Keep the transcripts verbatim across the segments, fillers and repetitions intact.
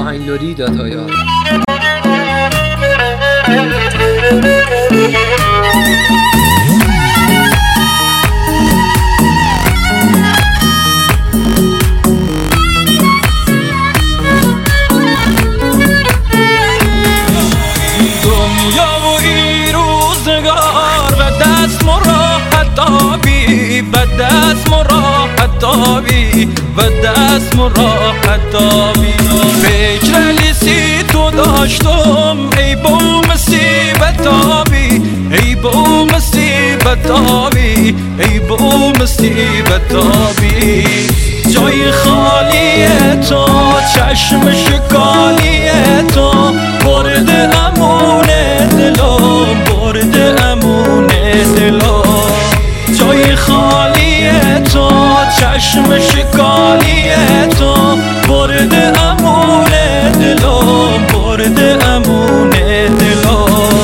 آهنگلوری داتایا. و دست مراحت دابی و دست مراحت دابی فکر لیسی تو داشتم ای بو مصیبت دابی ای بو مصیبت دابی ای بو مصیبت دابی جای خالی تو چشم شکالی تو برد امون دلم برد امون دلم جای خالی تو چشم شکالی تو برد امون دلم برد امون دلم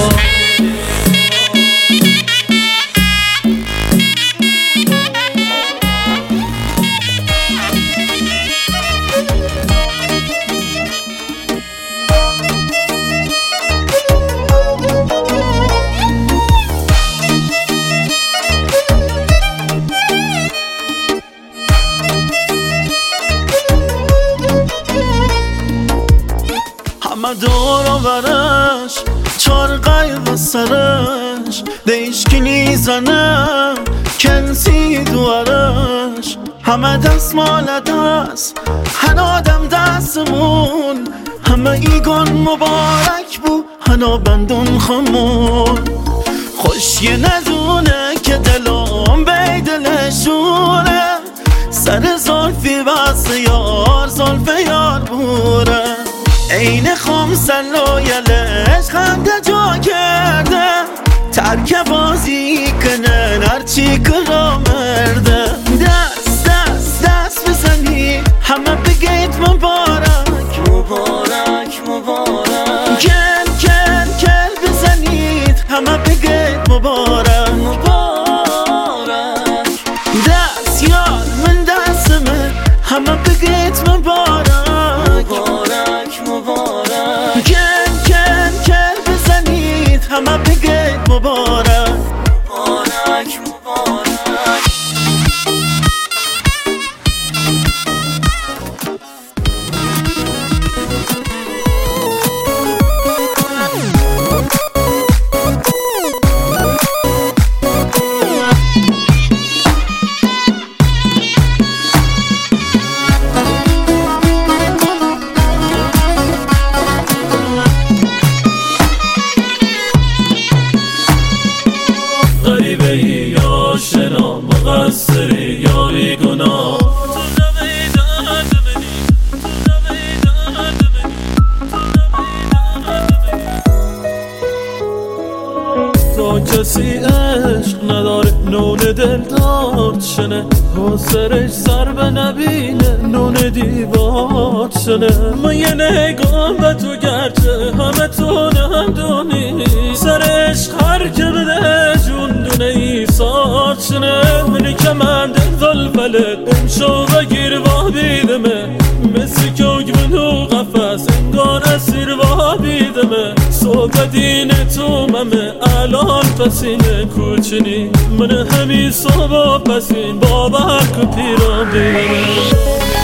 همه دور آورش چار قیب سرش دیشکی نیزنه کنسی دوارش همه دست مال دست هن آدم دستمون همه ایگان مبارک بو هنا بندون خمون خوشی ندونه که دلم بی دلشونه سر زلفی بس یار زلف یار بوره این خمسل و یلش خنده جا کرده ترک بازی کنن هرچی کرا مرده دست دست دست بزنی همه بگید مبارک مبارک مبارک کل کل کل بزنید همه بگید مبارک مبارک دست یار من دستمه همه بگید مبارک مبارک کن کن کن بزنید همه بگید مبارک مبارک مبارک آشنا مقصری یاری گناه تو کسی عشق نداره نون دل دار شنه تو سرش سر به نبینه نون دیوار شنه من یه نگاه به تو گرچه همه تو نمدونی سرش خر که بده جون دونه ای سار شنه منی که من دل ظلفلت امشو بگیر و بیدمه مثل کوگ منو قفص انگار اسیر و بیدمه صبح دین تو ممه الان پسینه کوچنی من همی صبح پسین بابا که پیرم بیدمه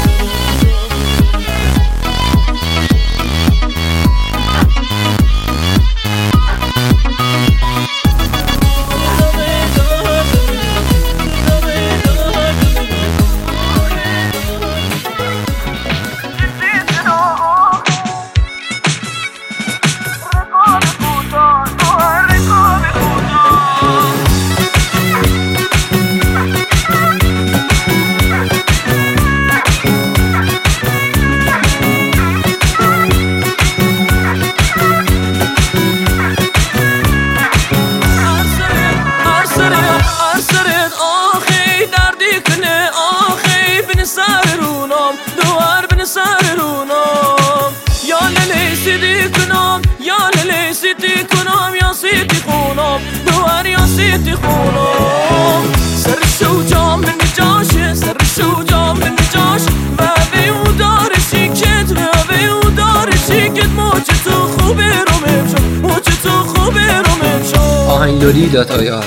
سیتی خونم دوار یا سیتی خونم سر شوجام من جاشه سر شوجام من جاش و به او داره شیکت و به او داره اندوری دات آی آر.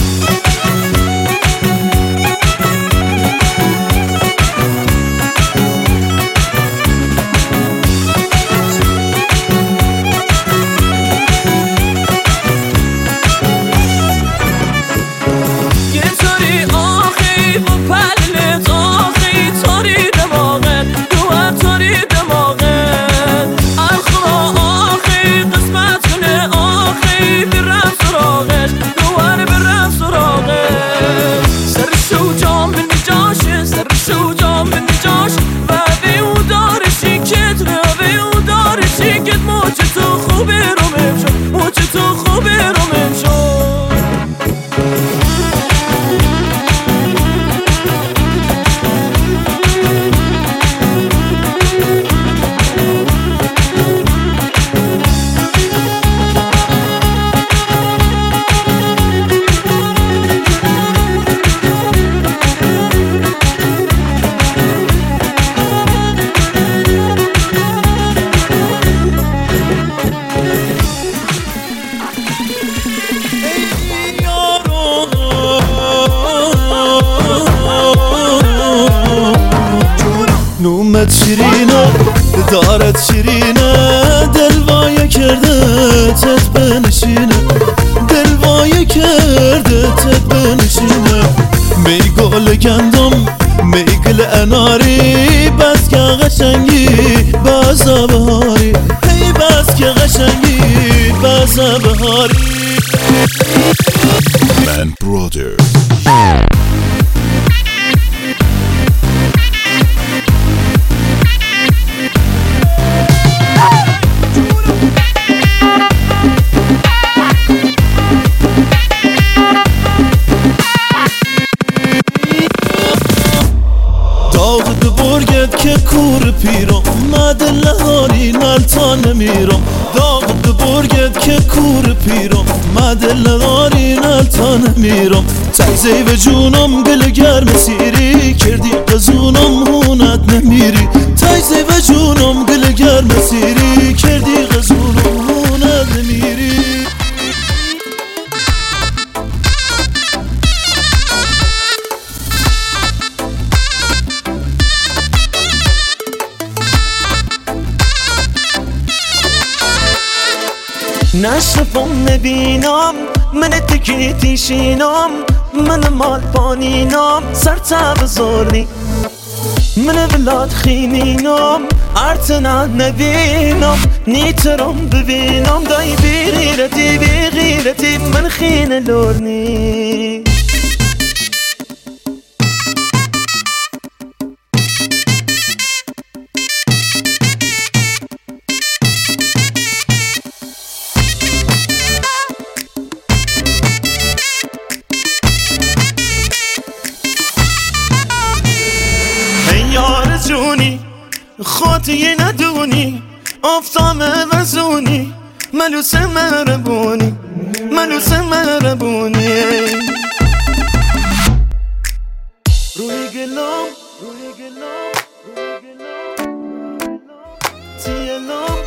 نومت شیرینه دارت شیرینه دلوایه کرده تت بنشینه دلوایه کرده تت بنشینه می گل گندم می گل اناری بس که قشنگی بازا بهاری هی بس که قشنگی بازا بهاری من برادر که کور پیرم مدل هاری نلتا نمیرم داغ برگت که کور پیرم مدل هاری نلتا نمیرم تایزی و جونم گل گرم سیری کردی قزونم هونت نمیری تایزی و جونم گل گرم سیری کردی قزونم هونت نمیری نشفم نبینم من تکی تیشینم من مال پانینم سر تب زورنی من ولاد خیمینم ارتنا نبینم نیترم ببینم دای بی غیرتی بی غیرتی من خین لورنی خاطی ندونی افتام وزونی ملوس مربونی ملوس مربونی روی گلام روی گلام روی گلام تیلام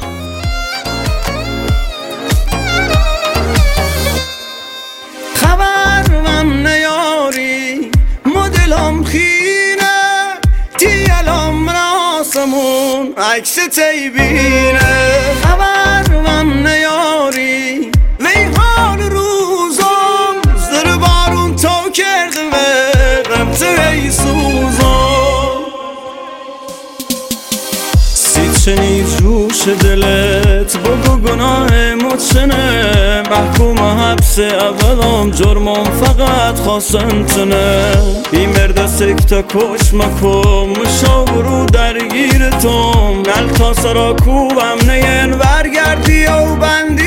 خبر من نیاری مدلم خینه تیلام راسمون عکس تیبینه خبر من نیاری میهان روزم زر بارون تو کرده و غمزه ای سوزم سید شنید جوش دلت بگو گناه متشنه محکوم حبس اولم جرمم فقط خواستن تنه این مرد سکتا کش مکم مشاورو درگیرتم نل تا سرا کوبم نین ورگردی و بندی